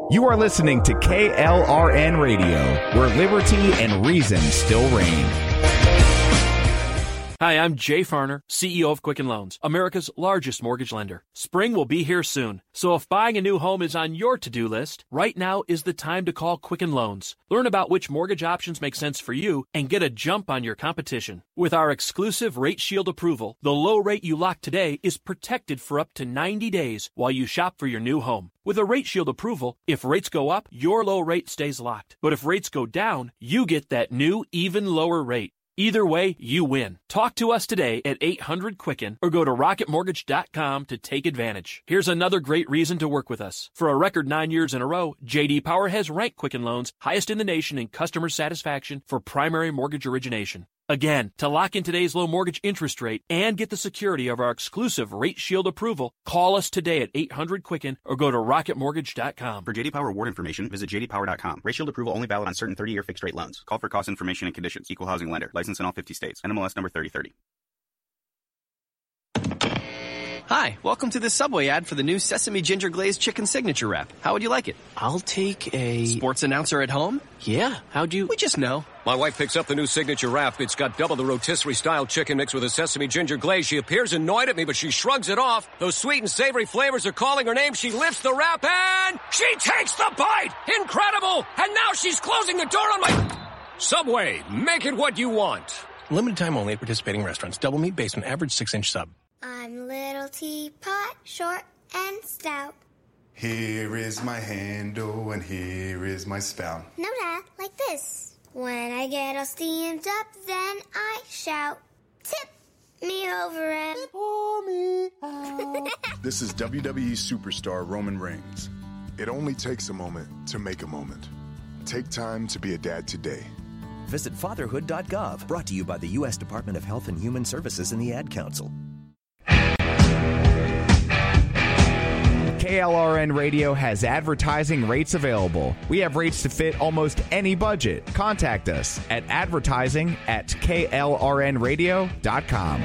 You are listening to KLRN Radio, where liberty and reason still reign. Hi, I'm Jay Farner, CEO of Quicken Loans, America's largest mortgage lender. Spring will be here soon, so if buying a new home is on your to-do list, right now is the time to call Quicken Loans. Learn about which mortgage options make sense for you and get a jump on your competition. With our exclusive Rate Shield approval, the low rate you lock today is protected for up to 90 days while you shop for your new home. With a Rate Shield approval, if rates go up, your low rate stays locked. But if rates go down, you get that new, even lower rate. Either way, you win. Talk to us today at 800-QUICKEN or go to rocketmortgage.com to take advantage. Here's another great reason to work with us. For a record 9 years in a row, J.D. Power has ranked Quicken Loans highest in the nation in customer satisfaction for primary mortgage origination. Again, to lock in today's low mortgage interest rate and get the security of our exclusive Rate Shield approval, call us today at 800-QUICKEN or go to rocketmortgage.com. For J.D. Power award information, visit jdpower.com. Rate Shield approval only valid on certain 30-year fixed-rate loans. Call for cost information and conditions. Equal housing lender. Licensed in all 50 states. NMLS number 3030. Hi, welcome to the Subway ad for the new Sesame Ginger Glazed Chicken Signature Wrap. How would you like it? I'll take a... Sports announcer at home? Yeah, how'd you... We just know. My wife picks up the new Signature Wrap. It's got double the rotisserie-style chicken mix with a sesame ginger glaze. She appears annoyed at me, but she shrugs it off. Those sweet and savory flavors are calling her name. She lifts the wrap and... she takes the bite! Incredible! And now she's closing the door on my... Subway, make it what you want. Limited time only at participating restaurants. Double meat based on average 6-inch sub. I'm little teapot, short and stout. Here is my handle and here is my spout. No, Dad, like this. When I get all steamed up, then I shout, tip me over and pour me out. This is WWE superstar Roman Reigns. It only takes a moment to make a moment. Take time to be a dad today. Visit fatherhood.gov, brought to you by the U.S. Department of Health and Human Services and the Ad Council. KLRN Radio has advertising rates available. We have rates to fit almost any budget. Contact us at advertising@klrnradio.com.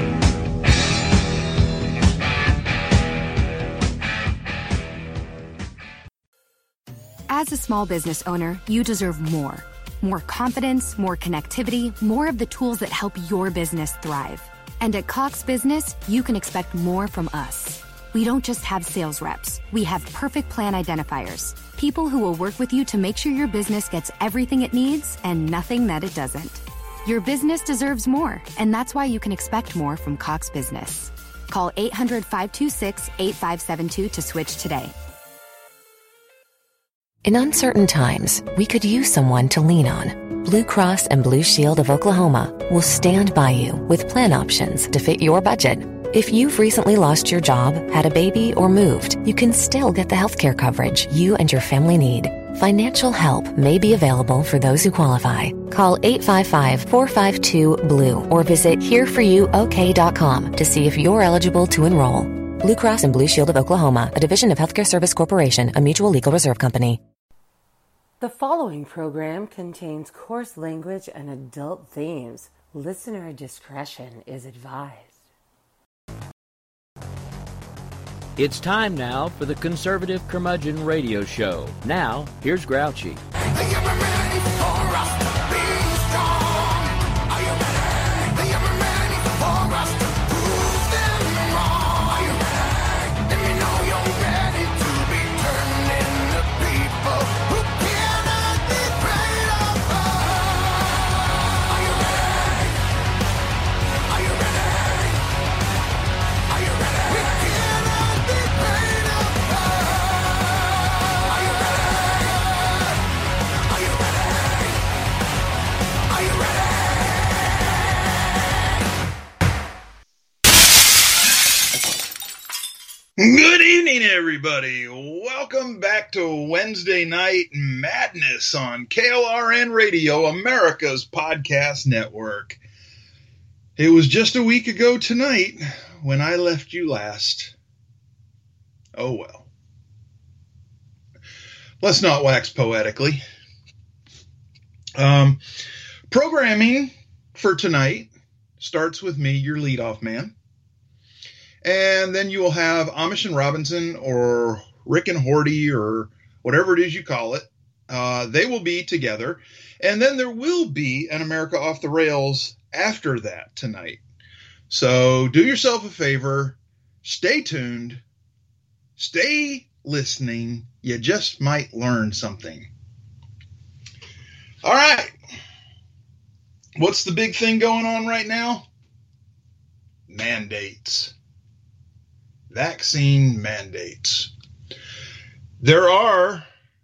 As a small business owner, you deserve more. More confidence, more connectivity, more of the tools that help your business thrive. And at Cox Business, you can expect more from us. We don't just have sales reps. We have perfect plan identifiers, people who will work with you to make sure your business gets everything it needs and nothing that it doesn't. Your business deserves more, and that's why you can expect more from Cox Business. Call 800-526-8572 to switch today. In uncertain times, we could use someone to lean on. Blue Cross and Blue Shield of Oklahoma will stand by you with plan options to fit your budget. If you've recently lost your job, had a baby, or moved, you can still get the healthcare coverage you and your family need. Financial help may be available for those who qualify. Call 855-452-BLUE or visit hereforyouok.com to see if you're eligible to enroll. Blue Cross and Blue Shield of Oklahoma, a division of Healthcare Service Corporation, a mutual legal reserve company. The following program contains coarse language and adult themes. Listener discretion is advised. It's time now for the Conservative Curmudgeon Radio Show. Now, here's Grouchy. Good evening, everybody. Welcome back to Wednesday Night Madness on KLRN Radio, America's podcast network. It was just a week ago tonight when I left you last. Oh well. Let's not wax poetically. Programming for tonight starts with me, your leadoff man. And then you will have Amish and Robinson or Rick and Horty or whatever it is you call it. They will be together. And then there will be an America Off the Rails after that tonight. So do yourself a favor. Stay tuned. Stay listening. You just might learn something. All right. What's the big thing going on right now? Mandates. Vaccine mandates. There are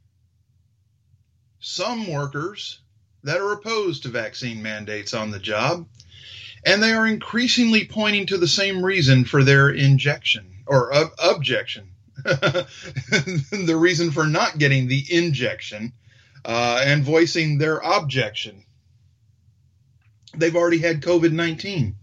some workers that are opposed to vaccine mandates on the job, and they are increasingly pointing to the same reason for their injection or objection. The reason for not getting the injection and voicing their objection. They've already had COVID-19.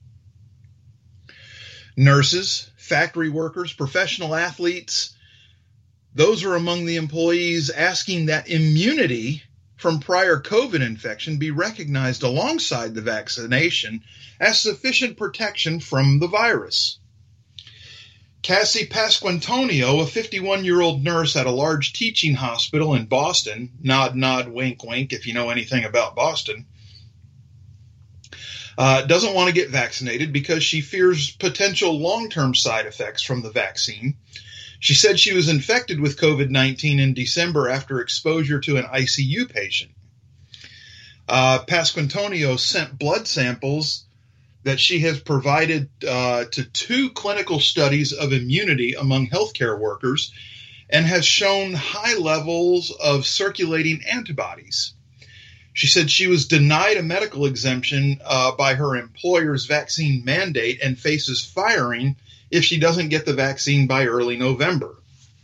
Nurses, factory workers, professional athletes, those are among the employees asking that immunity from prior COVID infection be recognized alongside the vaccination as sufficient protection from the virus. Cassie Pasquantonio, a 51-year-old nurse at a large teaching hospital in Boston, nod, nod, wink, wink, if you know anything about Boston, doesn't want to get vaccinated because she fears potential long-term side effects from the vaccine. She said she was infected with COVID-19 in December after exposure to an ICU patient. Pasquantonio sent blood samples that she has provided to 2 clinical studies of immunity among healthcare workers and has shown high levels of circulating antibodies. She said she was denied a medical exemption by her employer's vaccine mandate and faces firing if she doesn't get the vaccine by early November.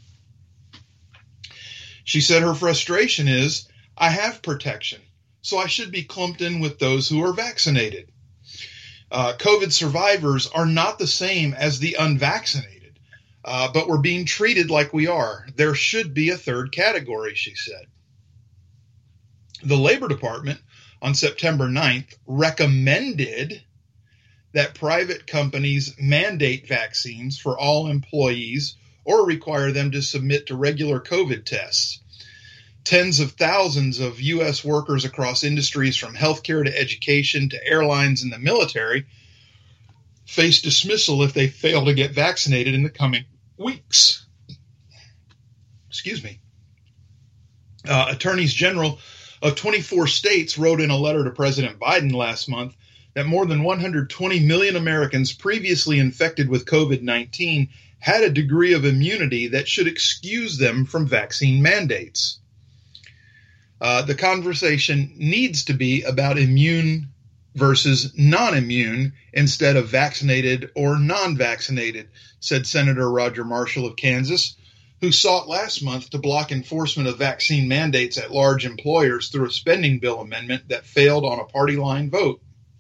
She said her frustration is, I have protection, so I should be clumped in with those who are vaccinated. COVID survivors are not the same as the unvaccinated, but we're being treated like we are. There should be a third category, she said. The Labor Department on September 9th recommended that private companies mandate vaccines for all employees or require them to submit to regular COVID tests. Tens of thousands of U.S. workers across industries from healthcare to education to airlines and the military face dismissal if they fail to get vaccinated in the coming weeks. Excuse me. Attorneys General of 24 states wrote in a letter to President Biden last month that more than 120 million Americans previously infected with COVID-19 had a degree of immunity that should excuse them from vaccine mandates. The conversation needs to be about immune versus non-immune instead of vaccinated or non-vaccinated, said Senator Roger Marshall of Kansas, who sought last month to block enforcement of vaccine mandates at large employers through a spending bill amendment that failed on a party line vote.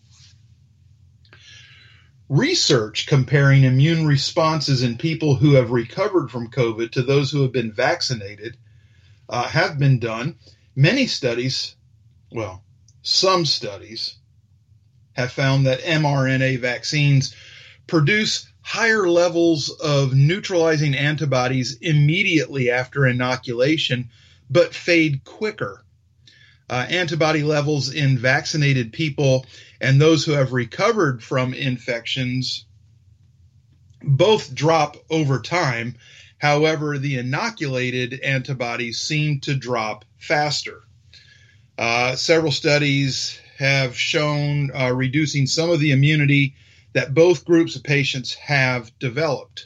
Research comparing immune responses in people who have recovered from COVID to those who have been vaccinated have been done. Many studies, well, some studies, have found that mRNA vaccines produce higher levels of neutralizing antibodies immediately after inoculation, but fade quicker. Antibody levels in vaccinated people and those who have recovered from infections both drop over time. However, the inoculated antibodies seem to drop faster. Several studies have shown reducing some of the immunity that both groups of patients have developed.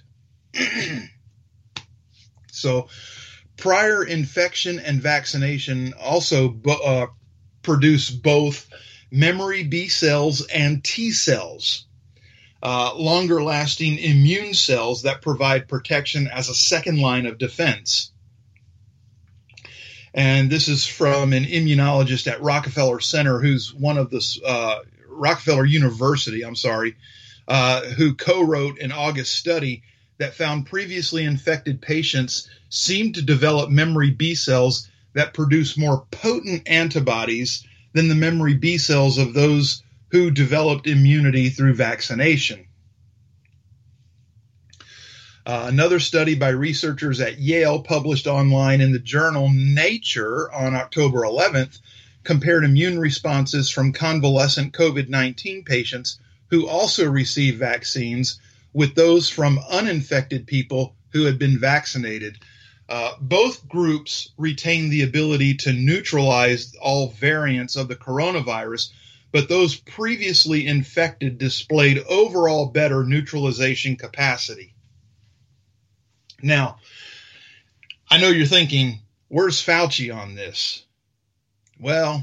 So prior infection and vaccination also produce both memory B cells and T cells, longer-lasting immune cells that provide protection as a second line of defense. And this is from an immunologist at Rockefeller Center, who's one of the Rockefeller University, who co-wrote an August study that found previously infected patients seemed to develop memory B cells that produce more potent antibodies than the memory B cells of those who developed immunity through vaccination. Another study by researchers at Yale published online in the journal Nature on October 11th compared immune responses from convalescent COVID-19 patients who also received vaccines with those from uninfected people who had been vaccinated. Both groups retained the ability to neutralize all variants of the coronavirus, but those previously infected displayed overall better neutralization capacity. Now, I know you're thinking, where's Fauci on this? Well,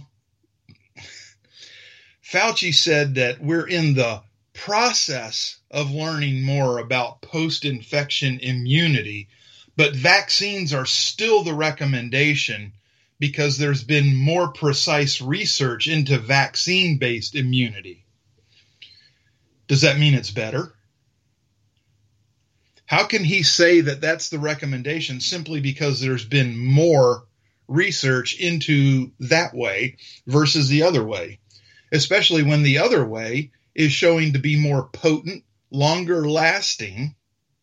Fauci said that we're in the process of learning more about post-infection immunity, but vaccines are still the recommendation because there's been more precise research into vaccine-based immunity. Does that mean it's better? How can he say that that's the recommendation simply because there's been more research into that way versus the other way, especially when the other way is showing to be more potent, longer lasting?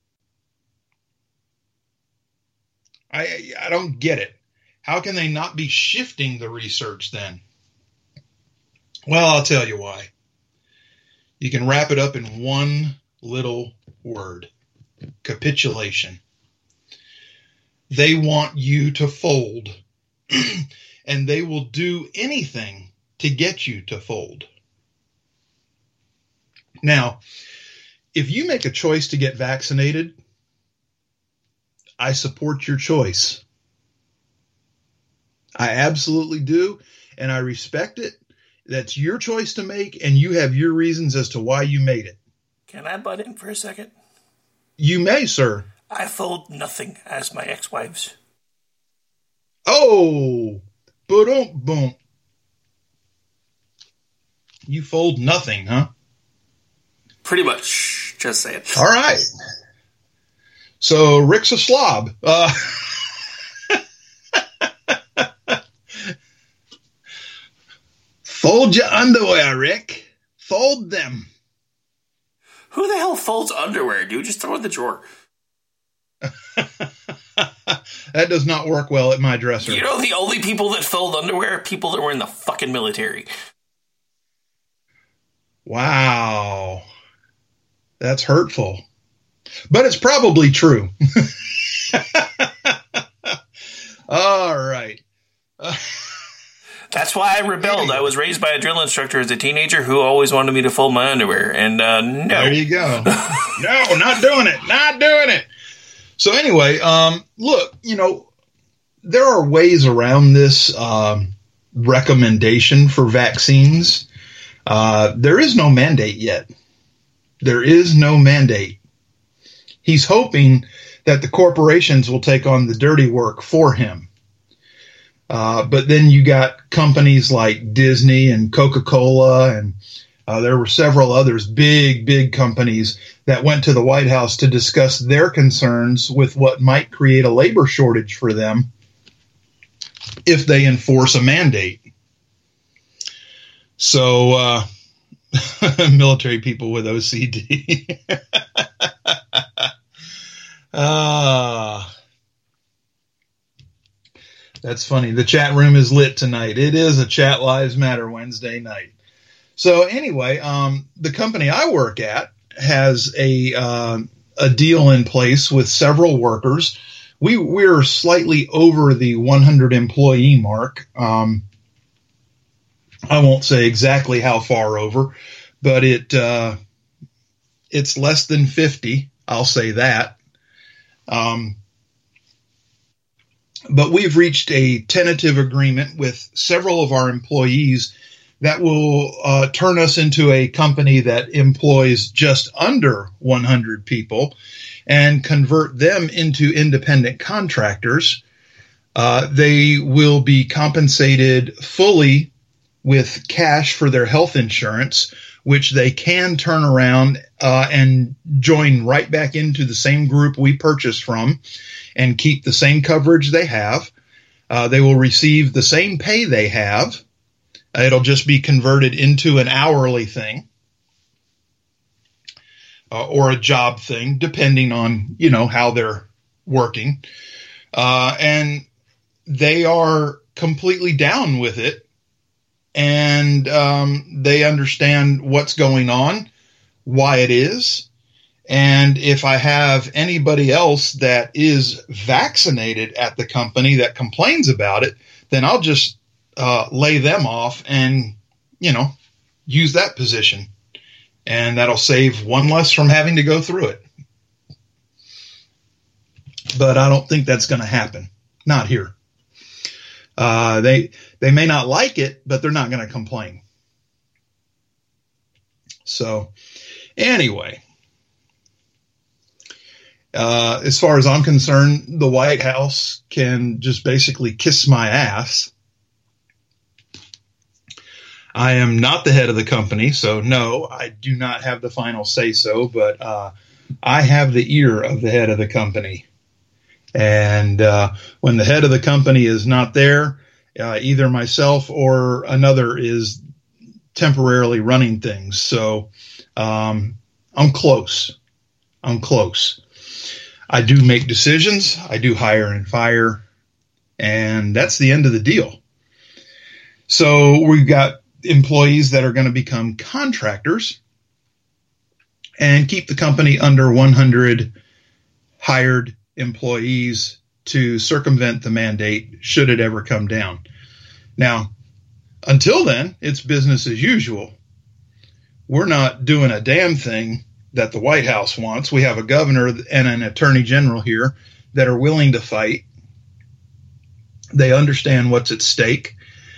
I don't get it. How can they not be shifting the research then? Well, I'll tell you why. You can wrap it up in one little word: capitulation. They want you to fold, and they will do anything to get you to fold. Now, if you make a choice to get vaccinated, I support your choice. I absolutely do, and I respect it. That's your choice to make, and you have your reasons as to why you made it. Can I butt in for a second? You may, sir. I fold nothing as my ex-wives. Oh, boom. You fold nothing, huh? Pretty much. Just say it. All right. So Rick's a slob. Fold your underwear, Rick. Fold them. Who the hell folds underwear, dude? Just throw it in the drawer. That does not work well at my dresser. You know the only people that fold underwear are people that were in the fucking military. Wow. That's hurtful. But it's probably true. All right. That's why I rebelled. I was raised by a drill instructor as a teenager who always wanted me to fold my underwear. And no. There you go. No, not doing it. Not doing it. So anyway, look, there are ways around this recommendation for vaccines. There is no mandate yet. There is no mandate. He's hoping that the corporations will take on the dirty work for him. But then you got companies like Disney and Coca-Cola, and there were several others, big companies that went to the White House to discuss their concerns with what might create a labor shortage for them if they enforce a mandate. So, military people with OCD. That's funny. The chat room is lit tonight. It is a Chat Lives Matter Wednesday night. So anyway, the company I work at has a deal in place with several workers. We're slightly over the 100 employee mark. I won't say exactly how far over, but it's less than 50. I'll say that. But we've reached a tentative agreement with several of our employees that will turn us into a company that employs just under 100 people and convert them into independent contractors. They will be compensated fully with cash for their health insurance, which they can turn around and join right back into the same group we purchased from and keep the same coverage they have. They will receive the same pay they have. It'll just be converted into an hourly thing. or a job thing, depending on, how they're working. And they are completely down with it. And they understand what's going on, why it is. And if I have anybody else that is vaccinated at the company that complains about it, then I'll just lay them off and, use that position. And that'll save one less from having to go through it. But I don't think that's going to happen. Not here. They may not like it, but they're not going to complain. So anyway, as far as I'm concerned, the White House can just basically kiss my ass. I am not the head of the company, so no, I do not have the final say-so, but I have the ear of the head of the company. And when the head of the company is not there, either myself or another is temporarily running things. So I'm close. I do make decisions. I do hire and fire. And that's the end of the deal. So we've got employees that are going to become contractors and keep the company under 100 hired employees to circumvent the mandate should it ever come down. Now, until then, it's business as usual. We're not doing a damn thing that the White House wants. We have a governor and an attorney general here that are willing to fight. They understand what's at stake.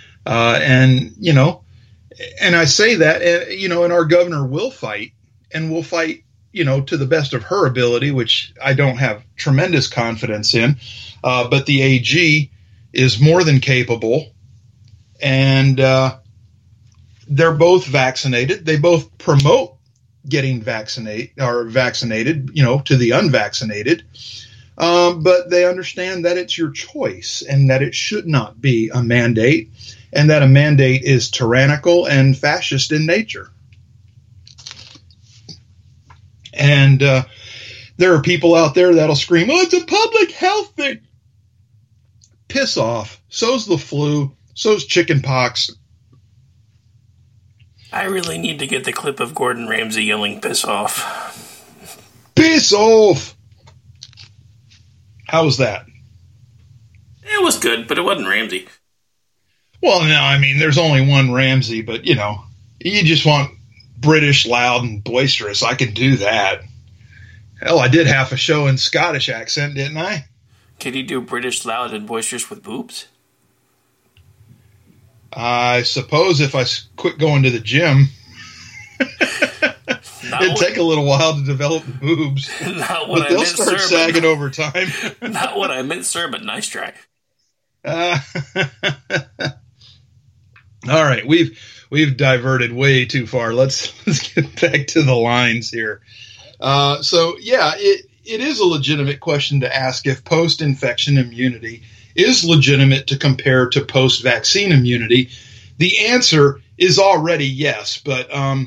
And I say that, and our governor will fight, and will fight, to the best of her ability, which I don't have tremendous confidence in. But the AG is more than capable, and they're both vaccinated. They both promote getting vaccinated, to the unvaccinated. But they understand that it's your choice and that it should not be a mandate, and that a mandate is tyrannical and fascist in nature. And there are people out there that'll scream, "Oh, it's a public health thing." Piss off. So's the flu. So's chicken pox. I really need to get the clip of Gordon Ramsay yelling, "Piss off." Piss off! How was that? It was good, but it wasn't Ramsay. Well, no, I mean, there's only one Ramsay, but, you just want British, loud, and boisterous. I can do that. Hell, I did half a show in Scottish accent, didn't I? Can you do British, loud, and boisterous with boobs? I suppose if I quit going to the gym. It'd take a little while to develop the boobs. Not what but they'll start sagging over time. Not what I meant, sir, but nice try. All right, we've diverted way too far. Let's get back to the lines here. It is a legitimate question to ask if post-infection immunity is legitimate to compare to post-vaccine immunity. The answer is already yes, but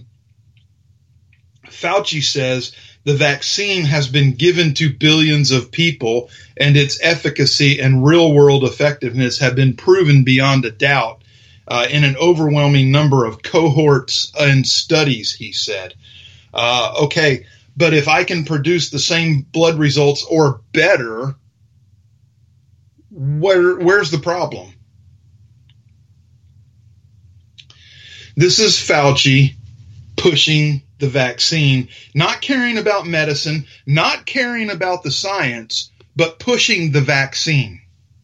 Fauci says the vaccine has been given to billions of people, and its efficacy and real-world effectiveness have been proven beyond a doubt in an overwhelming number of cohorts and studies, he said. Okay, but if I can produce the same blood results or better, where's the problem? This is Fauci pushing the vaccine, not caring about medicine, not caring about the science, but pushing the vaccine.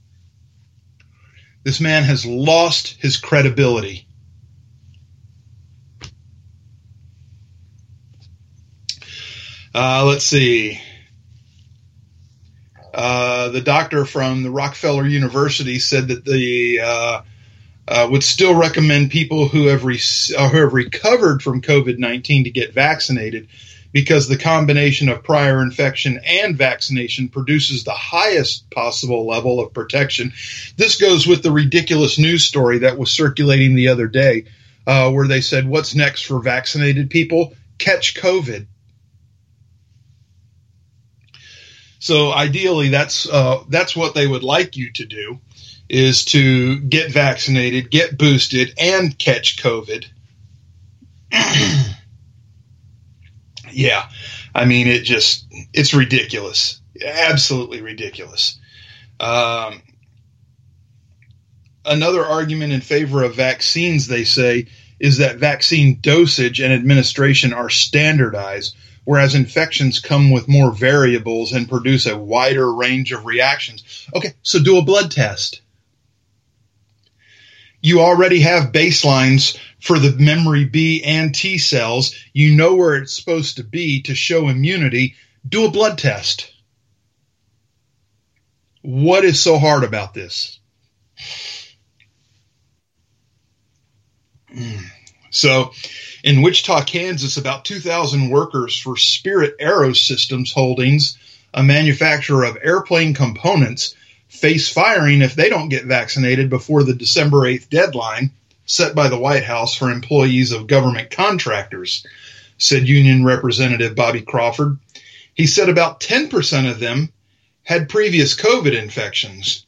This man has lost his credibility. Let's see. The doctor from the Rockefeller University said that the would still recommend people who have recovered from COVID-19 to get vaccinated, because the combination of prior infection and vaccination produces the highest possible level of protection. This goes with the ridiculous news story that was circulating the other day, where they said, what's next for vaccinated people? Catch COVID. So ideally, that's what they would like you to do, is to get vaccinated, get boosted, and catch COVID. Yeah, I mean, it's ridiculous, absolutely ridiculous. Another argument in favor of vaccines, they say, is that vaccine dosage and administration are standardized, whereas infections come with more variables and produce a wider range of reactions. Okay, so do a blood test. You already have baselines for the memory B and T cells. You know where it's supposed to be to show immunity. Do a blood test. What is so hard about this? So, in Wichita, Kansas, about 2,000 workers for Spirit Aerosystems Holdings, a manufacturer of airplane components, face firing if they don't get vaccinated before the December 8th deadline set by the White House for employees of government contractors, said Union Representative Bobby Crawford. He said about 10% of them had previous COVID infections.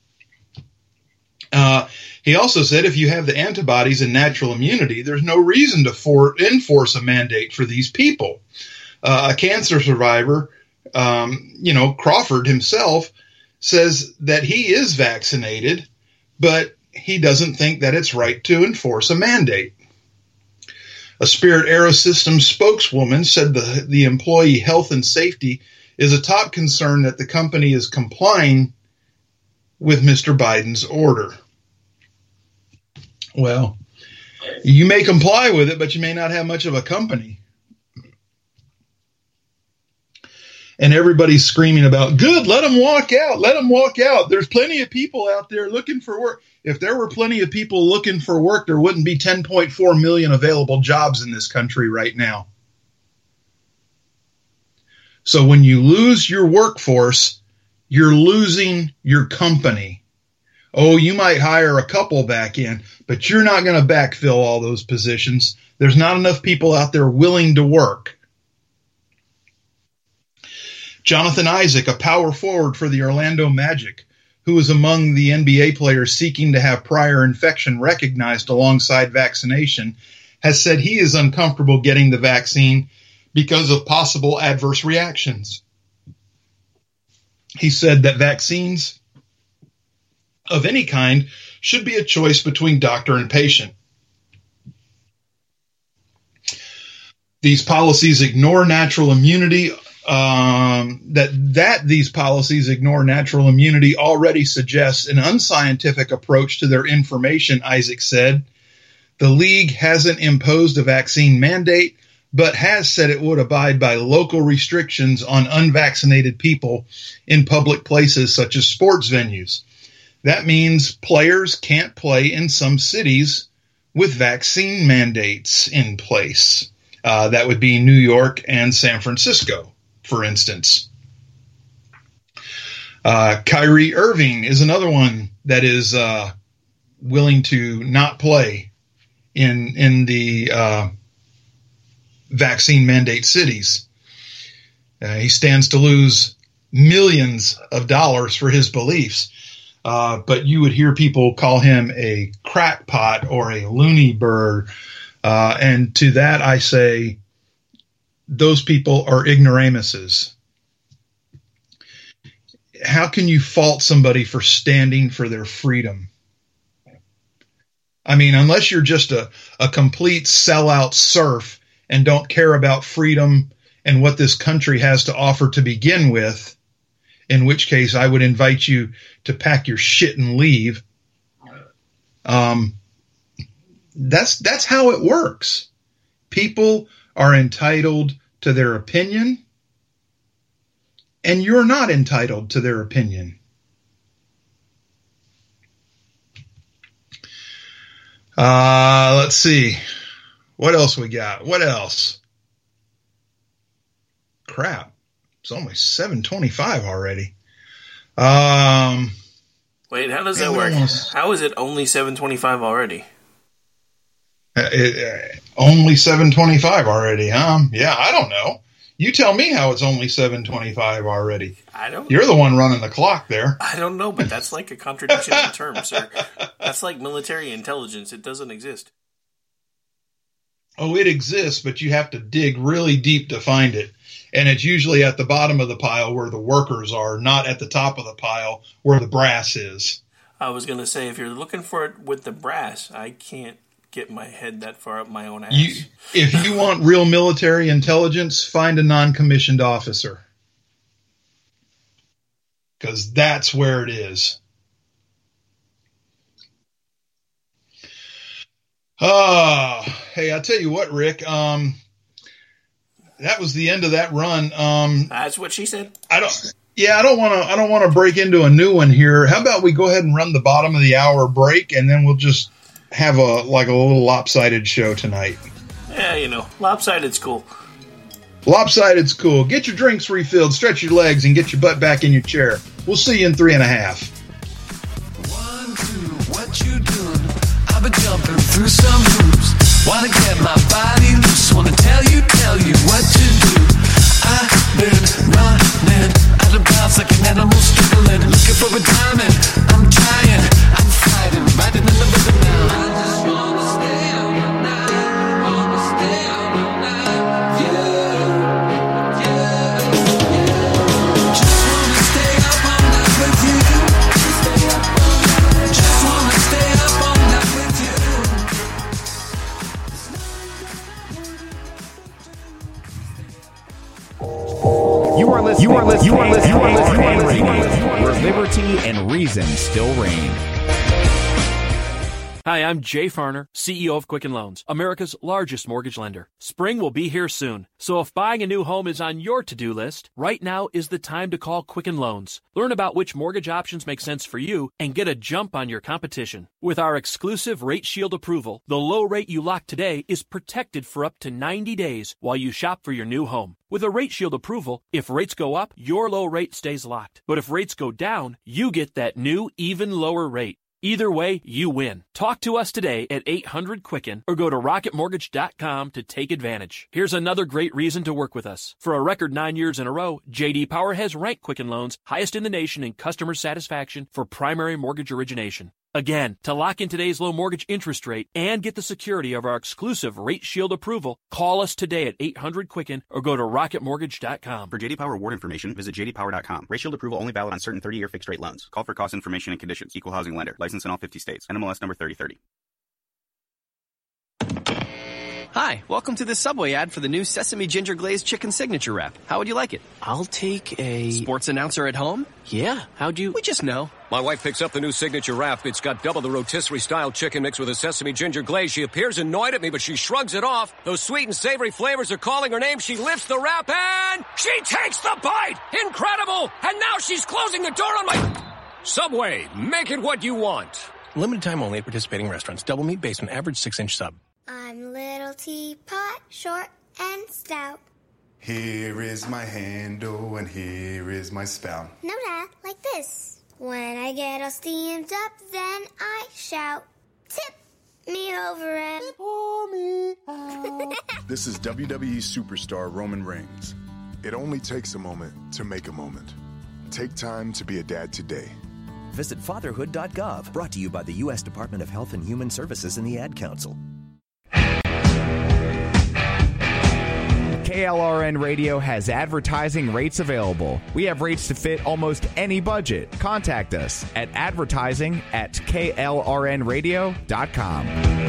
He also said if you have the antibodies and natural immunity, there's no reason to enforce a mandate for these people. A cancer survivor, Crawford himself, says that he is vaccinated, but he doesn't think that it's right to enforce a mandate. A Spirit Aerosystems spokeswoman said the employee health and safety is a top concern, that the company is complying with Mr. Biden's order. Well, you may comply with it, but you may not have much of a company. And everybody's screaming about, good, let them walk out, let them walk out. There's plenty of people out there looking for work. If there were plenty of people looking for work, there wouldn't be 10.4 million available jobs in this country right now. So when you lose your workforce, you're losing your company. Oh, you might hire a couple back in, but you're not going to backfill all those positions. There's not enough people out there willing to work. Jonathan Isaac, a power forward for the Orlando Magic, who is among the NBA players seeking to have prior infection recognized alongside vaccination, has said he is uncomfortable getting the vaccine because of possible adverse reactions. He said that vaccines of any kind should be a choice between doctor and patient. These policies ignore natural immunity. These policies ignore natural immunity already suggests an unscientific approach to their information, Isaac said. The league hasn't imposed a vaccine mandate, but has said it would abide by local restrictions on unvaccinated people in public places such as sports venues. That means players can't play in some cities with vaccine mandates in place. That would be New York and San Francisco, for instance. Kyrie Irving is another one that is willing to not play in the vaccine mandate cities. He stands to lose millions of dollars for his beliefs. But you would hear people call him a crackpot or a loony bird. And to that I say, those people are ignoramuses. How can you fault somebody for standing for their freedom? I mean, unless you're just a complete sellout serf and don't care about freedom and what this country has to offer to begin with, in which case I would invite you to pack your shit and leave. That's how it works. People are entitled to their opinion, and you're not entitled to their opinion. Let's see. What else we got? What else? Crap. It's almost 7:25 already. Wait, how does that work? How is it only 7:25 already? Only 7:25 already, huh? Yeah, I don't know. You tell me how it's only 7:25 already. I don't. You're the one running the clock there. I don't know, but that's like a contradiction in terms, sir. That's like military intelligence. It doesn't exist. Oh, it exists, but you have to dig really deep to find it. And it's usually at the bottom of the pile where the workers are, not at the top of the pile where the brass is. I was going to say, if you're looking for it with the brass, I can't get my head that far up my own ass. If you want real military intelligence, find a non-commissioned officer. Because that's where it is. Hey, I'll tell you what, Rick. That was the end of that run. That's what she said. I don't want to break into a new one here. How about we go ahead and run the bottom of the hour break, and then we'll just have a little lopsided show tonight. Yeah, lopsided's cool. Lopsided's cool. Get your drinks refilled, stretch your legs, and get your butt back in your chair. We'll see you in 3.5. 1, 2, what you doing? I've been jumping through some hoops. Wanna get my body loose. Wanna tell you what to do. I've been running out of bounds like an animal struggling, looking for a diamond. I'm trying, I'm fighting, riding in the rhythm now. I just wanna stay up all night, wanna stay up all night, yeah, yeah, yeah. Just wanna stay up all night with you. Just wanna stay up all night with you. You are listening to where liberty and reason still reign. Hi, I'm Jay Farner, CEO of Quicken Loans, America's largest mortgage lender. Spring will be here soon, so if buying a new home is on your to-do list, right now is the time to call Quicken Loans. Learn about which mortgage options make sense for you and get a jump on your competition. With our exclusive Rate Shield approval, the low rate you lock today is protected for up to 90 days while you shop for your new home. With a Rate Shield approval, if rates go up, your low rate stays locked. But if rates go down, you get that new, even lower rate. Either way, you win. Talk to us today at 800-QUICKEN or go to rocketmortgage.com to take advantage. Here's another great reason to work with us. For a record 9 years in a row, J.D. Power has ranked Quicken Loans highest in the nation in customer satisfaction for primary mortgage origination. Again, to lock in today's low mortgage interest rate and get the security of our exclusive Rate Shield approval, call us today at 800-QUICKEN or go to rocketmortgage.com. For JD Power award information, visit jdpower.com. Rate Shield approval only valid on certain 30-year fixed-rate loans. Call for cost information and conditions. Equal housing lender. License in all 50 states. NMLS number 3030. Hi, welcome to the Subway ad for the new Sesame Ginger Glazed Chicken Signature Wrap. How would you like it? I'll take a... Sports announcer at home? Yeah, how'd you... We just know. My wife picks up the new Signature Wrap. It's got double the rotisserie-style chicken mix with a sesame ginger glaze. She appears annoyed at me, but she shrugs it off. Those sweet and savory flavors are calling her name. She lifts the wrap and... she takes the bite! Incredible! And now she's closing the door on my... Subway, make it what you want. Limited time only at participating restaurants. Double meat based on average 6-inch sub. I'm little teapot, short and stout. Here is my handle and here is my spout. No, Dad, like this. When I get all steamed up, then I shout, tip me over and pour me out. This is WWE superstar Roman Reigns. It only takes a moment to make a moment. Take time to be a dad today. Visit fatherhood.gov, brought to you by the U.S. Department of Health and Human Services and the Ad Council. KLRN Radio has advertising rates available. We have rates to fit almost any budget. Contact us at advertising@klrnradio.com.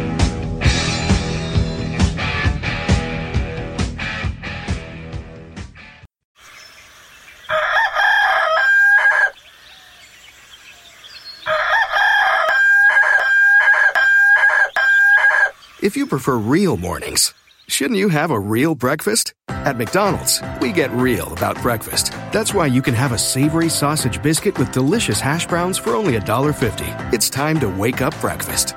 If you prefer real mornings, shouldn't you have a real breakfast? At McDonald's, we get real about breakfast. That's why you can have a savory sausage biscuit with delicious hash browns for only $1.50. It's time to wake up breakfast.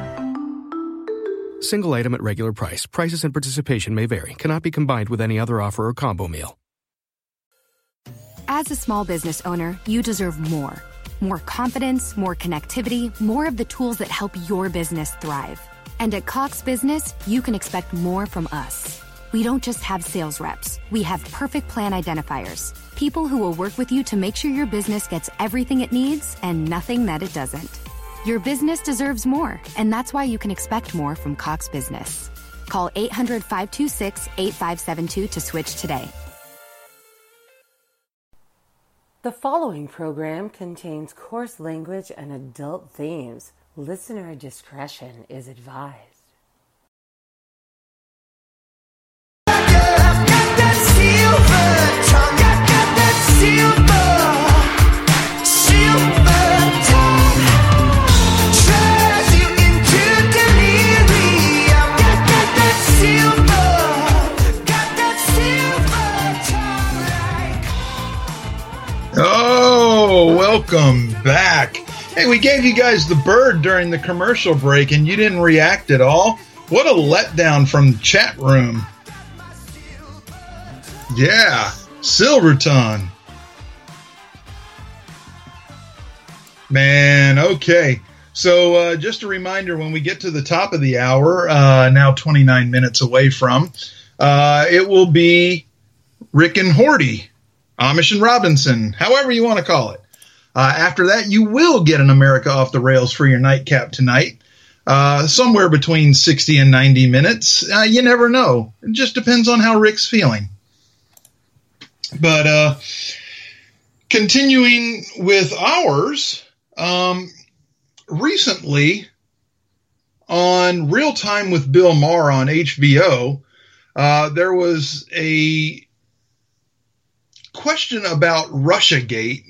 Single item at regular price. Prices and participation may vary. Cannot be combined with any other offer or combo meal. As a small business owner, you deserve more. More confidence, more connectivity, more of the tools that help your business thrive. And at Cox Business, you can expect more from us. We don't just have sales reps. We have perfect plan identifiers. People who will work with you to make sure your business gets everything it needs and nothing that it doesn't. Your business deserves more, and that's why you can expect more from Cox Business. Call 800-526-8572 to switch today. The following program contains coarse language and adult themes. Listener discretion is advised. Oh, welcome back. Hey, we gave you guys the bird during the commercial break and you didn't react at all. What a letdown from the chat room. Yeah, Silverton. Man, okay. So just a reminder, when we get to the top of the hour, now 29 minutes away from, it will be Rick and Horty, Amish and Robinson, however you want to call it. After that, you will get an America Off the Rails for your nightcap tonight. Somewhere between 60 and 90 minutes. You never know. It just depends on how Rick's feeling. But continuing with ours, recently on Real Time with Bill Maher on HBO, there was a question about Russiagate.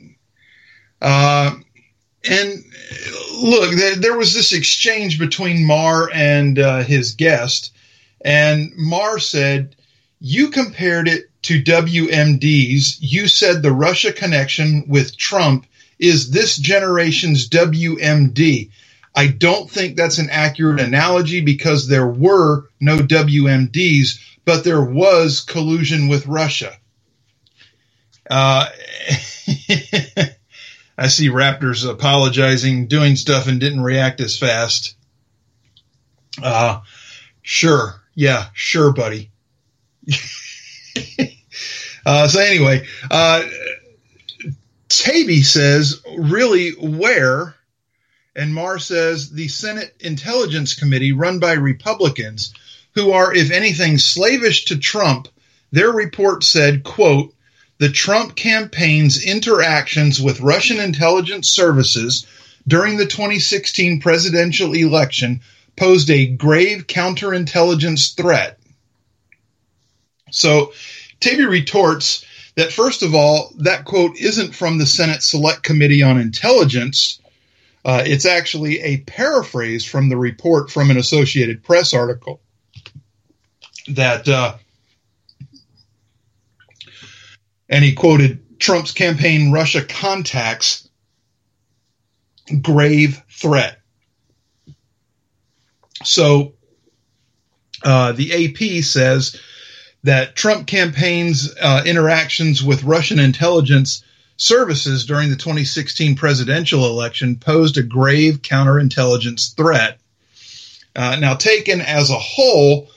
And look, there was this exchange between Maher and his guest, and Maher said, "You compared it to WMDs. You said the Russia connection with Trump is this generation's WMD. I don't think that's an accurate analogy because there were no WMDs, but there was collusion with Russia." I see Raptors apologizing, doing stuff, and didn't react as fast. Sure. Yeah, sure, buddy. So anyway, Taby says, really, where? And Maher says, the Senate Intelligence Committee run by Republicans who are, if anything, slavish to Trump. Their report said, quote, the Trump campaign's interactions with Russian intelligence services during the 2016 presidential election posed a grave counterintelligence threat. So Taby retorts that, first of all, that quote isn't from the Senate Select Committee on Intelligence. It's actually a paraphrase from the report from an Associated Press article that and he quoted Trump's campaign, Russia contacts, grave threat. So the AP says that Trump campaign's interactions with Russian intelligence services during the 2016 presidential election posed a grave counterintelligence threat. Now, taken as a whole,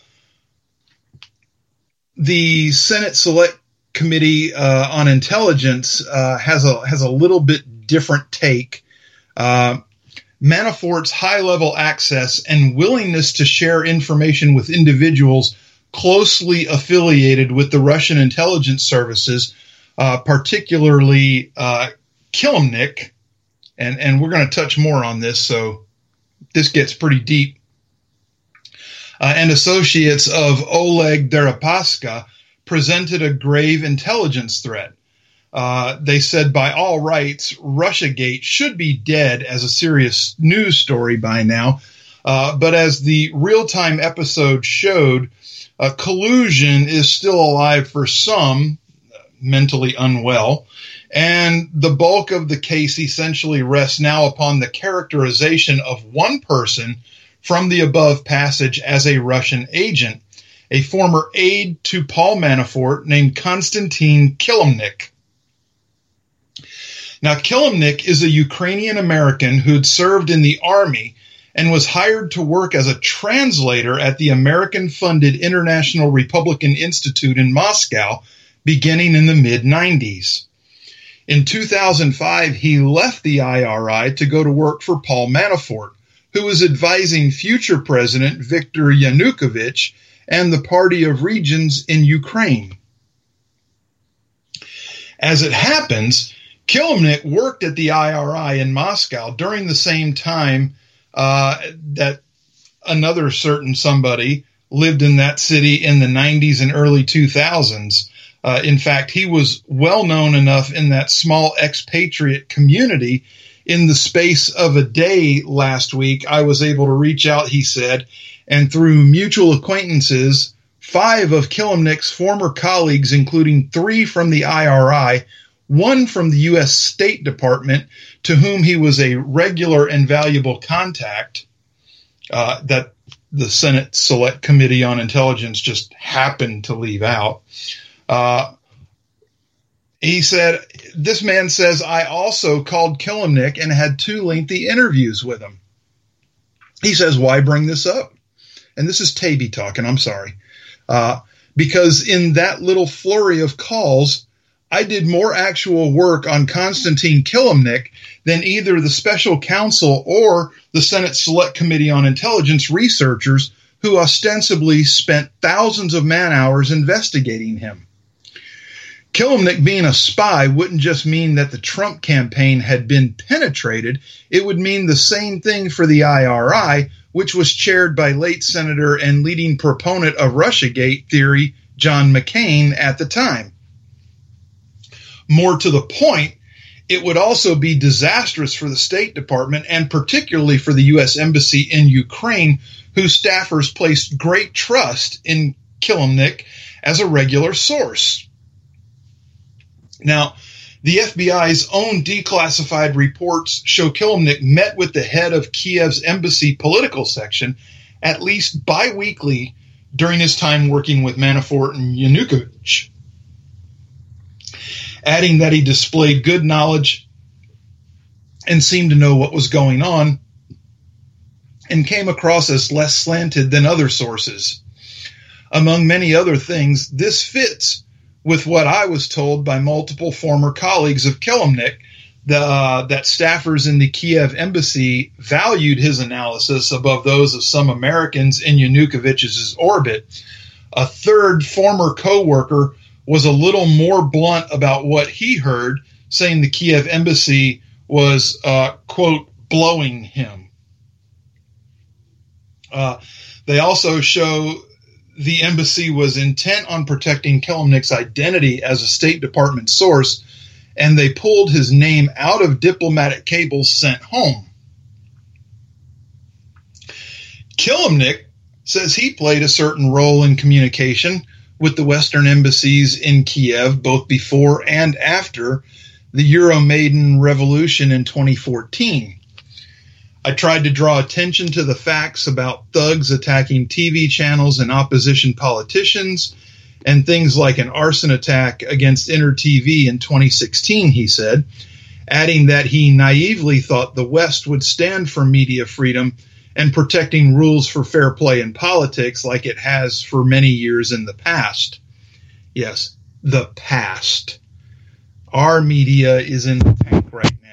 the Senate Select Committee on Intelligence has a little bit different take. Manafort's high-level access and willingness to share information with individuals closely affiliated with the Russian intelligence services, particularly Kilimnik, and we're going to touch more on this, so this gets pretty deep, and associates of Oleg Deripaska presented a grave intelligence threat. They said, by all rights, Russiagate should be dead as a serious news story by now. But as the real-time episode showed, collusion is still alive for some, mentally unwell, and the bulk of the case essentially rests now upon the characterization of one person from the above passage as a Russian agent, a former aide to Paul Manafort named Konstantin Kilimnik. Now, Kilimnik is a Ukrainian-American who'd served in the army and was hired to work as a translator at the American-funded International Republican Institute in Moscow, beginning in the mid-90s. In 2005, he left the IRI to go to work for Paul Manafort, who was advising future President Viktor Yanukovych and the Party of Regions in Ukraine. As it happens, Kilimnik worked at the IRI in Moscow during the same time that another certain somebody lived in that city in the 90s and early 2000s. In fact, he was well known enough in that small expatriate community. In the space of a day last week, I was able to reach out, he said, and through mutual acquaintances, 5 of Kilimnik's former colleagues, including 3 from the IRI, 1 from the U.S. State Department, to whom he was a regular and valuable contact, that the Senate Select Committee on Intelligence just happened to leave out. He said, this man says, I also called Kilimnik and had 2 lengthy interviews with him. He says, why bring this up? And this is Taby talking, I'm sorry. Because in that little flurry of calls, I did more actual work on Konstantin Kilimnik than either the special counsel or the Senate Select Committee on Intelligence researchers who ostensibly spent thousands of man-hours investigating him. Kilimnik being a spy wouldn't just mean that the Trump campaign had been penetrated. It would mean the same thing for the IRI, which was chaired by late Senator and leading proponent of Russiagate theory, John McCain, at the time. More to the point, it would also be disastrous for the State Department and particularly for the U.S. Embassy in Ukraine, whose staffers placed great trust in Kilimnik as a regular source. Now, the FBI's own declassified reports show Kilimnik met with the head of Kiev's embassy political section at least bi-weekly during his time working with Manafort and Yanukovych, adding that he displayed good knowledge and seemed to know what was going on and came across as less slanted than other sources. Among many other things, this fits with what I was told by multiple former colleagues of Kilimnik, that staffers in the Kiev embassy valued his analysis above those of some Americans in Yanukovych's orbit. A third former co-worker was a little more blunt about what he heard, saying the Kiev embassy was, quote, blowing him. They also show the embassy was intent on protecting Kilimnik's identity as a State Department source, and they pulled his name out of diplomatic cables sent home. Kilimnik says he played a certain role in communication with the Western embassies in Kiev, both before and after the Euromaidan revolution in 2014. I tried to draw attention to the facts about thugs attacking TV channels and opposition politicians and things like an arson attack against Inter TV in 2016, he said, adding that he naively thought the West would stand for media freedom and protecting rules for fair play in politics like it has for many years in the past. Yes, the past. Our media is in the tank right now.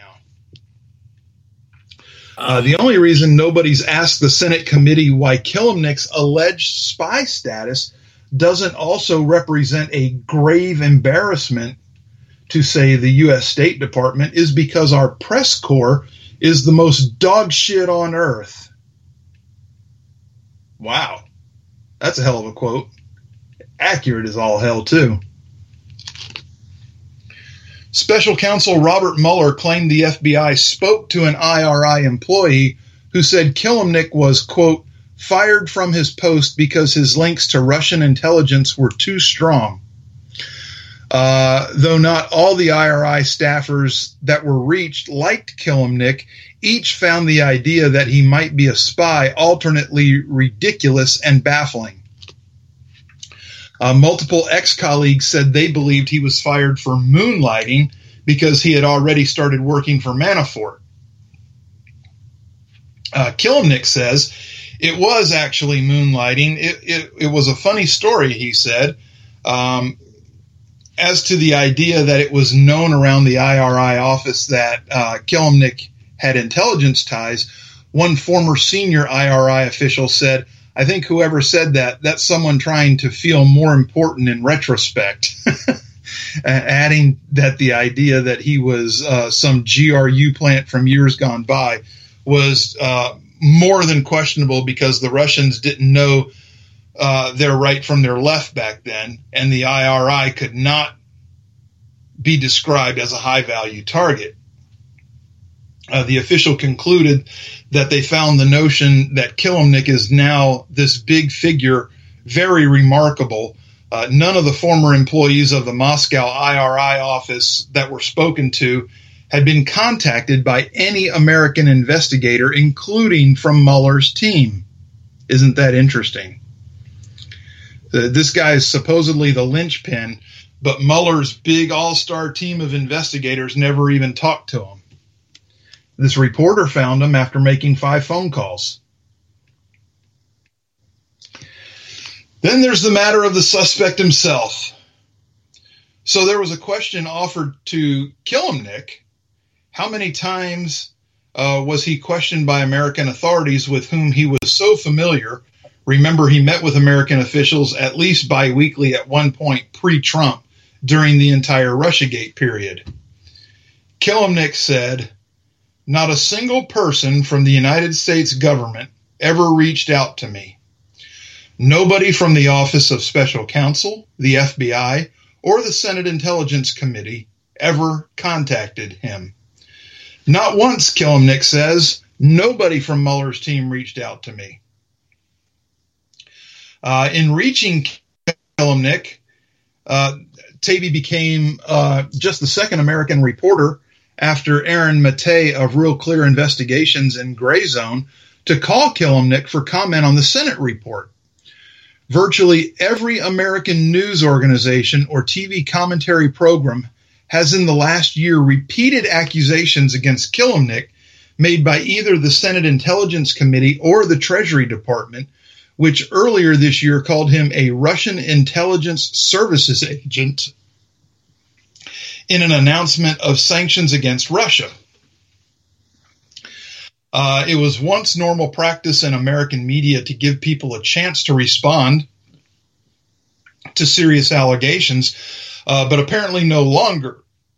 The only reason nobody's asked the Senate committee why Kilimnik's alleged spy status doesn't also represent a grave embarrassment to, say, the U.S. State Department is because our press corps is the most dog shit on earth. Wow. That's a hell of a quote. Accurate as all hell, too. Special Counsel Robert Mueller claimed the FBI spoke to an IRI employee who said Kilimnik was, quote, fired from his post because his links to Russian intelligence were too strong. Though not all the IRI staffers that were reached liked Kilimnik, each found the idea that he might be a spy alternately ridiculous and baffling. Multiple ex-colleagues said they believed he was fired for moonlighting because he had already started working for Manafort. Kilimnik says it was actually moonlighting. It was a funny story, he said. As to the idea that it was known around the IRI office that Kilimnik had intelligence ties, one former senior IRI official said, "I think whoever said that's someone trying to feel more important in retrospect," adding that the idea that he was some GRU plant from years gone by was more than questionable because the Russians didn't know their right from their left back then, and the IRI could not be described as a high-value target. The official concluded that they found the notion that Kilimnik is now this big figure very remarkable. None of the former employees of the Moscow IRI office that were spoken to had been contacted by any American investigator, including from Mueller's team. Isn't that interesting? This guy is supposedly the linchpin, but Mueller's big all-star team of investigators never even talked to him. This reporter found him after making 5 phone calls. Then there's the matter of the suspect himself. So there was a question offered to Kilimnik. How many times was he questioned by American authorities with whom he was so familiar? Remember, he met with American officials at least biweekly at one point pre-Trump during the entire Russiagate period. Kilimnik said, "Not a single person from the United States government ever reached out to me. Nobody from the Office of Special Counsel, the FBI, or the Senate Intelligence Committee ever contacted him. Not once," Kilimnik says, "nobody from Mueller's team reached out to me." In reaching Kilimnik, Taibbi became just the second American reporter after Aaron Maté of Real Clear Investigations and Gray Zone to call Kilimnik for comment on the Senate report. Virtually every American news organization or TV commentary program has in the last year repeated accusations against Kilimnik made by either the Senate Intelligence Committee or the Treasury Department, which earlier this year called him a Russian intelligence services agent in an announcement of sanctions against Russia. It was once normal practice in American media to give people a chance to respond to serious allegations, but apparently no longer.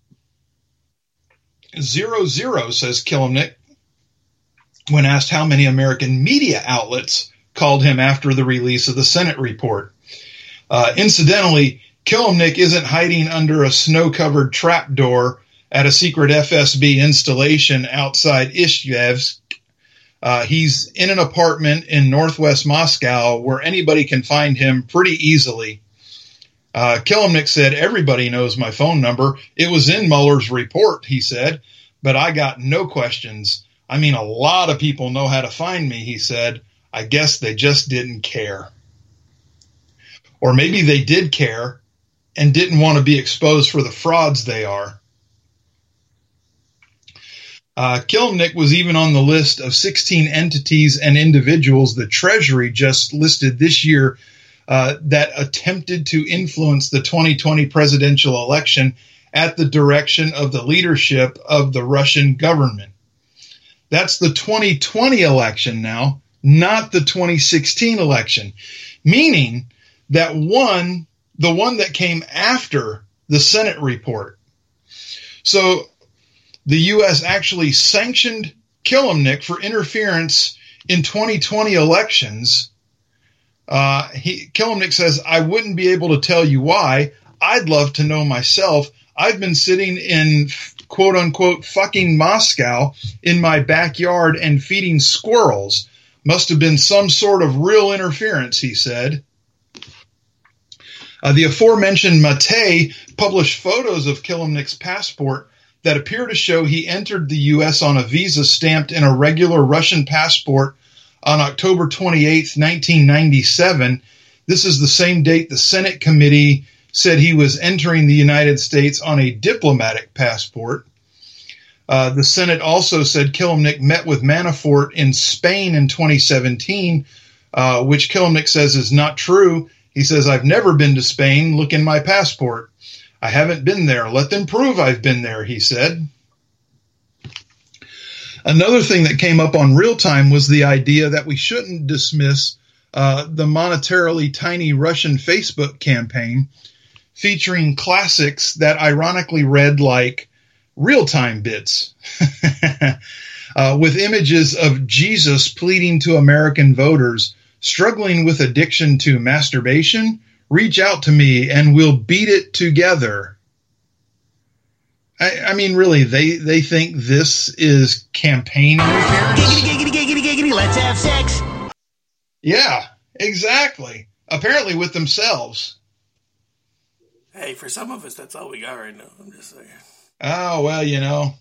0-0, says Kilimnik, when asked how many American media outlets called him after the release of the Senate report. Incidentally, Kilimnik isn't hiding under a snow-covered trapdoor at a secret FSB installation outside Izhevsk. He's in an apartment in northwest Moscow where anybody can find him pretty easily. Kilimnik said, "Everybody knows my phone number. It was in Mueller's report," he said, "but I got no questions. I mean, a lot of people know how to find me," he said. "I guess they just didn't care." Or maybe they did care and didn't want to be exposed for the frauds they are. Kilimnik was even on the list of 16 entities and individuals the Treasury just listed this year that attempted to influence the 2020 presidential election at the direction of the leadership of the Russian government. That's the 2020 election now, not the 2016 election, meaning that the one that came after the Senate report. So the U.S. actually sanctioned Kilimnik for interference in 2020 elections. Kilimnik says, "I wouldn't be able to tell you why. I'd love to know myself. I've been sitting in quote unquote fucking Moscow in my backyard and feeding squirrels. Must have been some sort of real interference," he said. The aforementioned Maté published photos of Kilimnik's passport that appear to show he entered the U.S. on a visa stamped in a regular Russian passport on October 28, 1997. This is the same date the Senate committee said he was entering the United States on a diplomatic passport. The Senate also said Kilimnik met with Manafort in Spain in 2017, which Kilimnik says is not true. He says, "I've never been to Spain. Look in my passport. I haven't been there. Let them prove I've been there," he said. Another thing that came up on Real Time was the idea that we shouldn't dismiss the monetarily tiny Russian Facebook campaign featuring classics that ironically read like real-time bits with images of Jesus pleading to American voters struggling with addiction to masturbation. Reach out to me and we'll beat it together. I mean, really, they think this is campaign interference. Giggity, let's have sex. Yeah, exactly. Apparently with themselves. Hey, for some of us, that's all we got right now. I'm just saying. Oh, well, you know.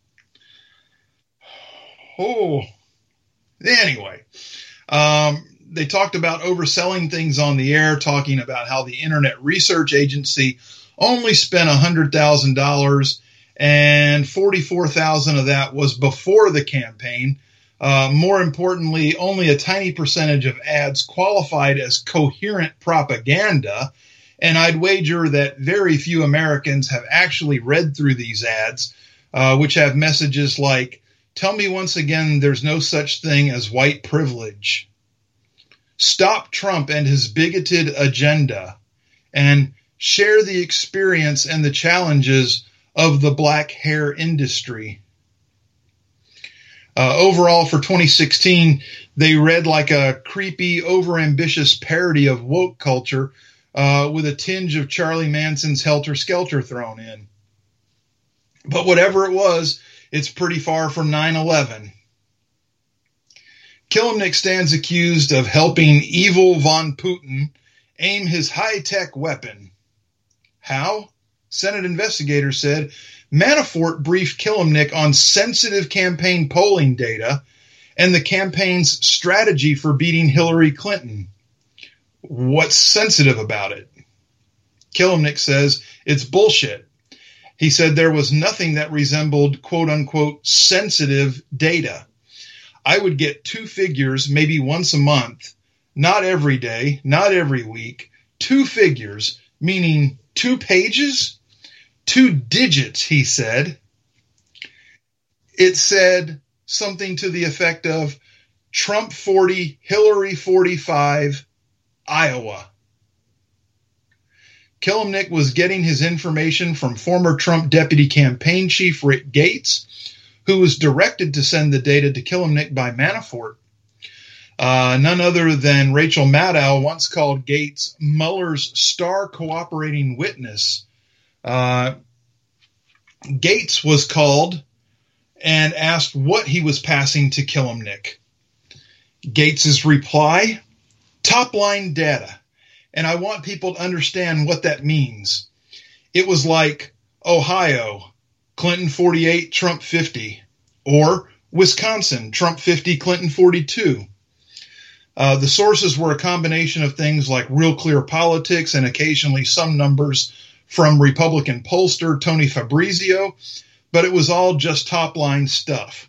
Oh. Anyway, they talked about overselling things on the air, talking about how the Internet Research Agency only spent $100,000 and $44,000 of that was before the campaign. More importantly, only a tiny percentage of ads qualified as coherent propaganda. And I'd wager that very few Americans have actually read through these ads, which have messages like, "Tell me once again there's no such thing as white privilege. Stop Trump and his bigoted agenda," and "Share the experience and the challenges of the black hair industry." Overall, for 2016, they read like a creepy, overambitious parody of woke culture, with a tinge of Charlie Manson's Helter Skelter thrown in. But whatever it was, it's pretty far from 9/11. Kilimnik stands accused of helping evil von Putin aim his high-tech weapon. How? Senate investigators said Manafort briefed Kilimnik on sensitive campaign polling data and the campaign's strategy for beating Hillary Clinton. What's sensitive about it? Kilimnik says it's bullshit. He said there was nothing that resembled quote-unquote sensitive data. I would get 2 figures maybe once a month, not every day, not every week, 2 figures, meaning 2 pages, 2 digits, he said. It said something to the effect of Trump 40, Hillary 45, Iowa. Kilimnik was getting his information from former Trump deputy campaign chief Rick Gates, who was directed to send the data to Kilimnik by Manafort. None other than Rachel Maddow once called Gates Mueller's star cooperating witness. Gates was called and asked what he was passing to Kilimnik. Gates's reply, top-line data, and I want people to understand what that means. It was like Ohio, Clinton 48, Trump 50, or Wisconsin, Trump 50, Clinton 42. The sources were a combination of things like Real Clear Politics and occasionally some numbers from Republican pollster Tony Fabrizio, but it was all just top-line stuff.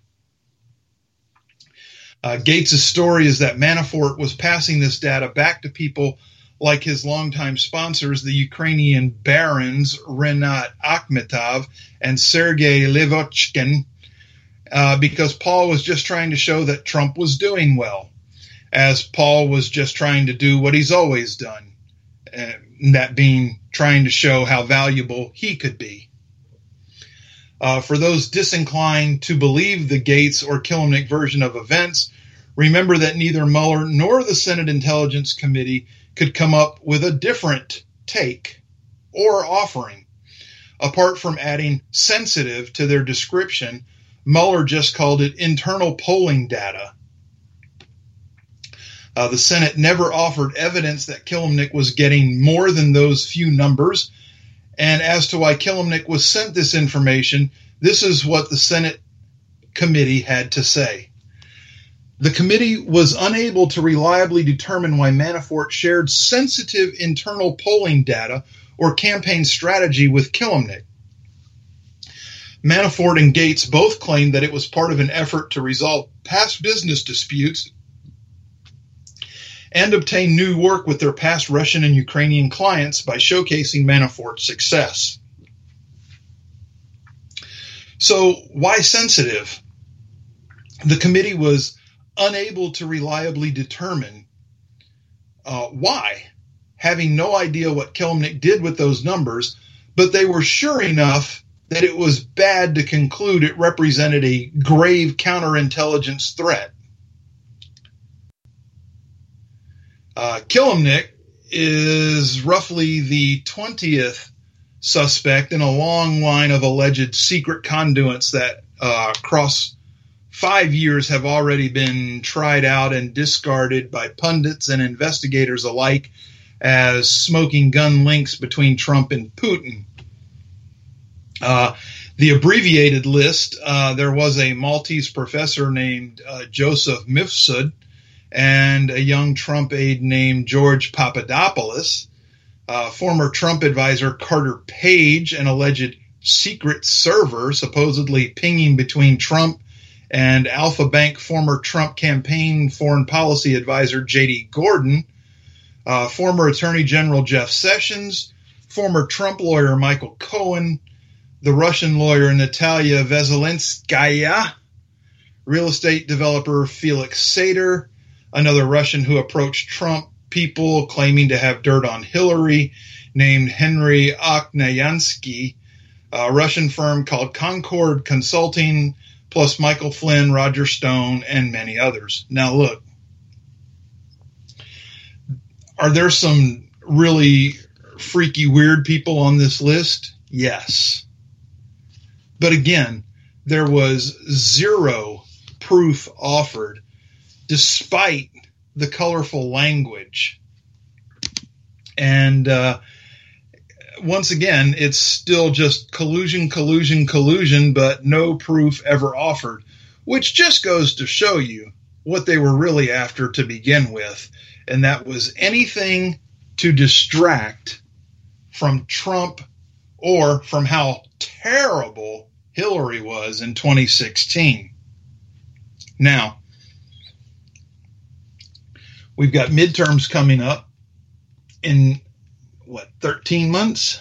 Gates' story is that Manafort was passing this data back to people like his longtime sponsors, the Ukrainian barons Renat Akhmetov and Sergei Levochkin, because Paul was just trying to show that Trump was doing well, as Paul was just trying to do what he's always done, that being trying to show how valuable he could be. For those disinclined to believe the Gates or Kilimnik version of events, remember that neither Mueller nor the Senate Intelligence Committee could come up with a different take or offering. Apart from adding sensitive to their description, Mueller just called it internal polling data. The Senate never offered evidence that Kilimnik was getting more than those few numbers. And as to why Kilimnik was sent this information, this is what the Senate committee had to say. The committee was unable to reliably determine why Manafort shared sensitive internal polling data or campaign strategy with Kilimnik. Manafort and Gates both claimed that it was part of an effort to resolve past business disputes and obtain new work with their past Russian and Ukrainian clients by showcasing Manafort's success. So, why sensitive? The committee was unable to reliably determine why, having no idea what Kilimnik did with those numbers, but they were sure enough that it was bad to conclude it represented a grave counterintelligence threat. Kilimnik is roughly the 20th suspect in a long line of alleged secret conduits that across 5 years have already been tried out and discarded by pundits and investigators alike as smoking gun links between Trump and Putin. The abbreviated list, there was a Maltese professor named Joseph Mifsud and a young Trump aide named George Papadopoulos, former Trump advisor Carter Page, an alleged secret server supposedly pinging between Trump and Alpha Bank former Trump campaign foreign policy advisor J.D. Gordon, former Attorney General Jeff Sessions, former Trump lawyer Michael Cohen, the Russian lawyer Natalia Veselinskaya, real estate developer Felix Sater, another Russian who approached Trump people claiming to have dirt on Hillary named Henry Oknayansky, a Russian firm called Concord Consulting, plus Michael Flynn, Roger Stone, and many others. Now look, are there some really freaky, weird people on this list? Yes. But again, there was zero proof offered, despite the colorful language. And once again, it's still just collusion, but no proof ever offered, which just goes to show you what they were really after to begin with. And that was anything to distract from Trump or from how terrible Hillary was in 2016. Now, we've got midterms coming up in, 13 months?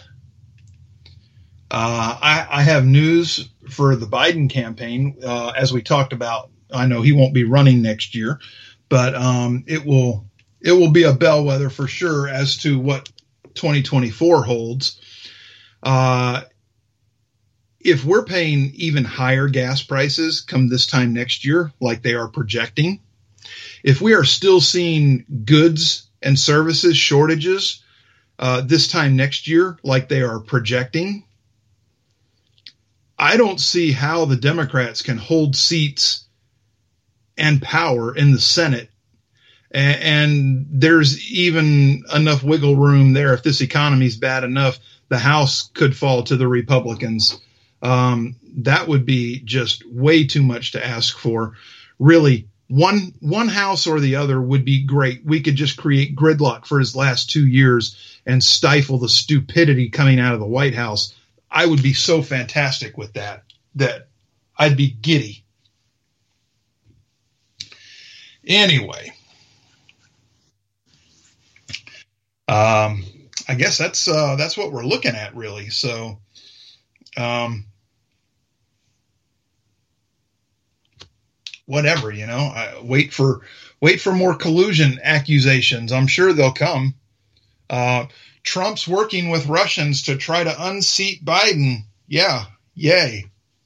I have news for the Biden campaign. As we talked about, I know he won't be running next year, but it will be a bellwether for sure as to what 2024 holds. If we're paying even higher gas prices come this time next year, like they are projecting, if we are still seeing goods and services shortages this time next year, like they are projecting, I don't see how the Democrats can hold seats and power in the Senate. And there's even enough wiggle room there. If this economy is bad enough, the House could fall to the Republicans. That would be just way too much to ask for. Really, one house or the other would be great. We could just create gridlock for his last 2 years and stifle the stupidity coming out of the White House. I would be so fantastic with that I'd be giddy. Anyway, I guess that's what we're looking at, really. So, whatever, wait for more collusion accusations. I'm sure they'll come. Trump's working with Russians to try to unseat Biden. Yeah, yay.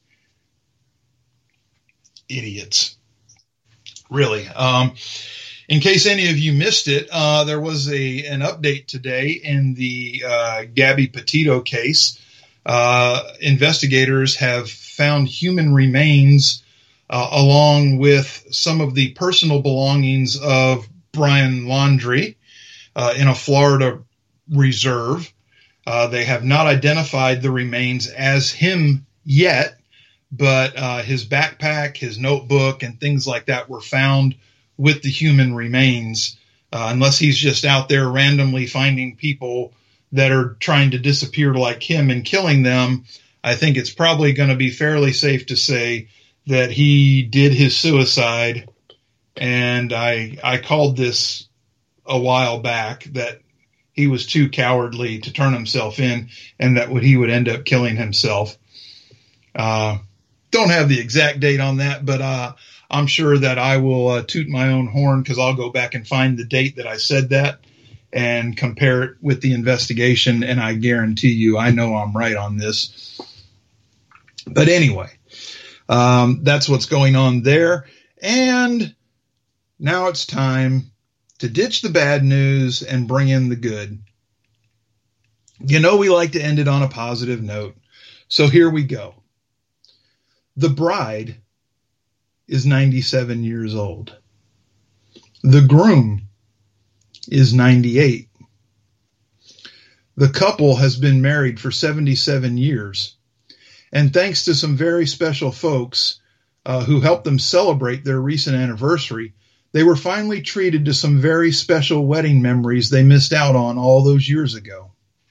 Idiots. Really. In case any of you missed it, there was an update today in the Gabby Petito case. Investigators have found human remains along with some of the personal belongings of Brian Laundrie in a Florida reserve. They have not identified the remains as him yet, but his backpack, his notebook, and things like that were found with the human remains, unless he's just out there randomly finding people that are trying to disappear like him and killing them. I think it's probably going to be fairly safe to say that he did his suicide. And I called this a while back, that he was too cowardly to turn himself in, and that he would end up killing himself. Don't have the exact date on that, but I'm sure that I will toot my own horn, because I'll go back and find the date that I said that and compare it with the investigation, and I guarantee you I know I'm right on this. But anyway, that's what's going on there. And now it's time to ditch the bad news and bring in the good. You know, we like to end it on a positive note. So here we go. The bride is 97 years old. The groom is 98. The couple has been married for 77 years. And thanks to some very special folks who helped them celebrate their recent anniversary, they were finally treated to some very special wedding memories they missed out on all those years ago.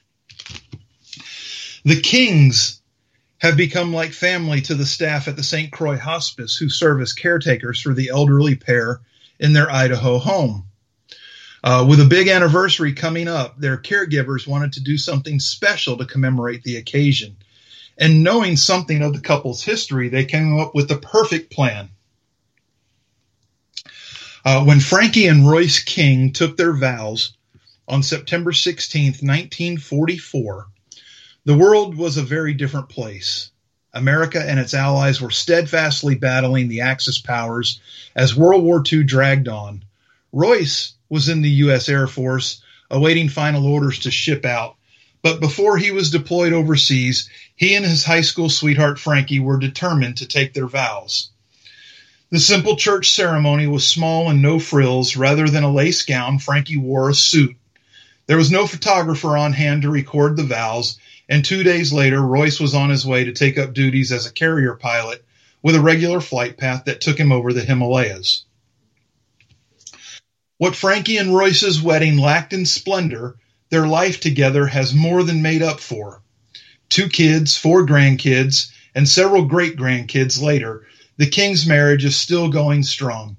The Kings have become like family to the staff at the St. Croix Hospice, who serve as caretakers for the elderly pair in their Idaho home. With a big anniversary coming up, their caregivers wanted to do something special to commemorate the occasion. And knowing something of the couple's history, they came up with the perfect plan. When Frankie and Royce King took their vows on September 16th, 1944, the world was a very different place. America and its allies were steadfastly battling the Axis powers as World War II dragged on. Royce was in the U.S. Air Force, awaiting final orders to ship out. But before he was deployed overseas, he and his high school sweetheart Frankie were determined to take their vows. The simple church ceremony was small and no frills. Rather than a lace gown, Frankie wore a suit. There was no photographer on hand to record the vows, and 2 days later, Royce was on his way to take up duties as a carrier pilot with a regular flight path that took him over the Himalayas. What Frankie and Royce's wedding lacked in splendor, their life together has more than made up for. 2 kids, 4 grandkids, and several great-grandkids later, the King's marriage is still going strong.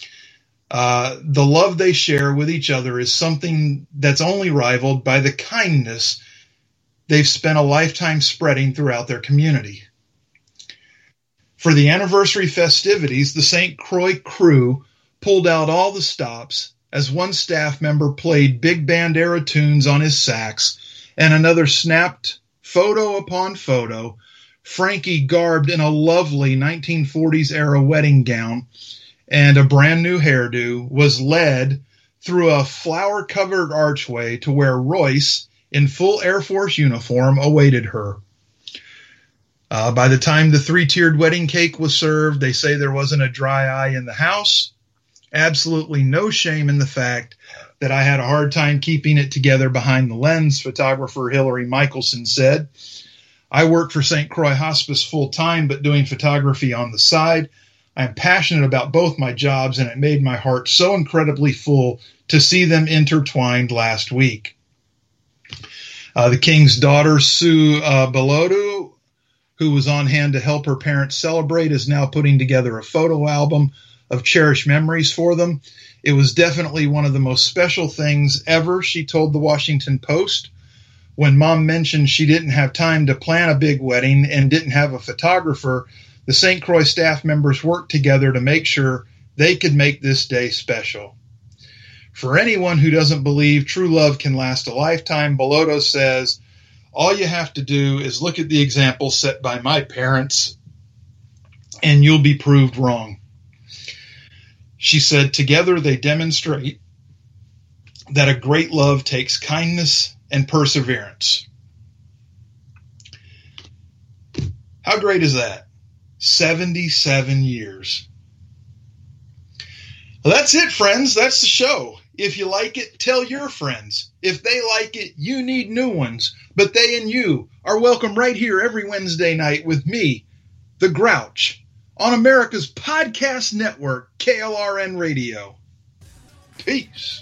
The love they share with each other is something that's only rivaled by the kindness they've spent a lifetime spreading throughout their community. For the anniversary festivities, the St. Croix crew pulled out all the stops as one staff member played big band era tunes on his sax, and another snapped photo upon photo. Frankie, garbed in a lovely 1940s era wedding gown and a brand new hairdo, was led through a flower-covered archway to where Royce, in full Air Force uniform, awaited her. By the time the 3-tiered wedding cake was served, they say there wasn't a dry eye in the house. Absolutely no shame in the fact that I had a hard time keeping it together behind the lens, photographer Hillary Michelson said. I work for St. Croix Hospice full-time, but doing photography on the side. I'm passionate about both my jobs, and it made my heart so incredibly full to see them intertwined last week. The King's daughter, Sue Bellodo, who was on hand to help her parents celebrate, is now putting together a photo album of cherished memories for them. It was definitely one of the most special things ever, she told the Washington Post. When Mom mentioned she didn't have time to plan a big wedding and didn't have a photographer, the St. Croix staff members worked together to make sure they could make this day special. For anyone who doesn't believe true love can last a lifetime, Bellodo says, all you have to do is look at the example set by my parents, and you'll be proved wrong. She said, together they demonstrate that a great love takes kindness and perseverance. How great is that? 77 years. Well, that's it, friends. That's the show. If you like it, tell your friends. If they like it, you need new ones. But they and you are welcome right here every Wednesday night with me, the Grouch, on America's podcast network, KLRN Radio. Peace.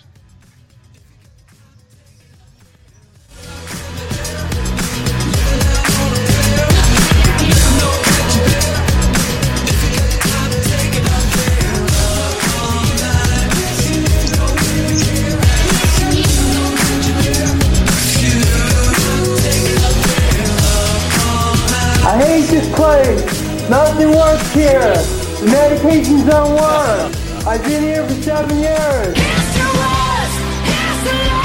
work here. The medications don't work. I've been here for 7 years. Here's to us, here's to